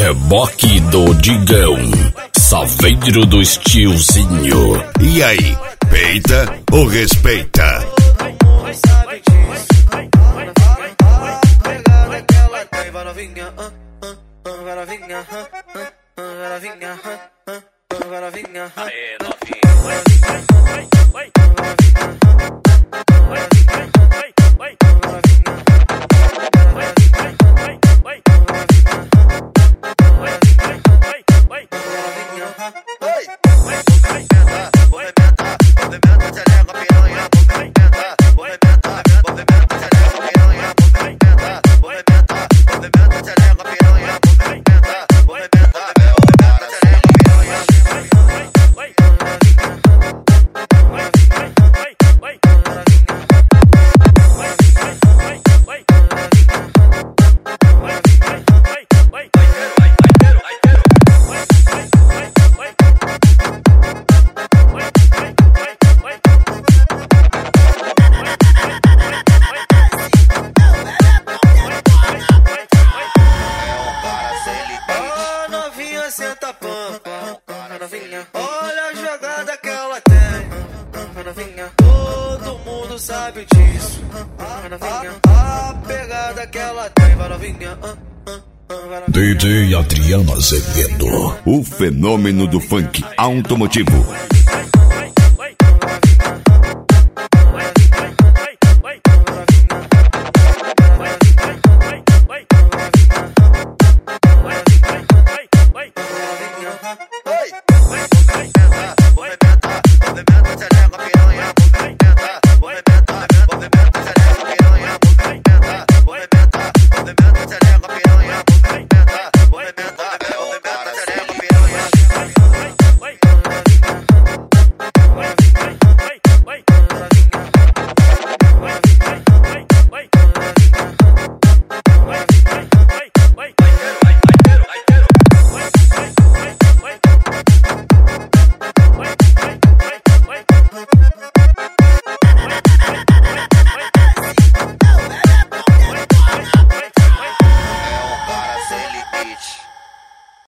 Reboque do Digão, Saveiro do Estilzinho. E aí, peita ou respeita? Sabe disso. Pegada que ela tem, vai novinha, vai novinha, vai novinha, vai novinha. Aê, novinha. Senta pampa, novinha. Olha a jogada que ela tem, novinha. Todo mundo sabe disso, novinha. A pegada que ela tem, novinha. DJ Adriano Azevedo, o fenômeno do funk automotivo.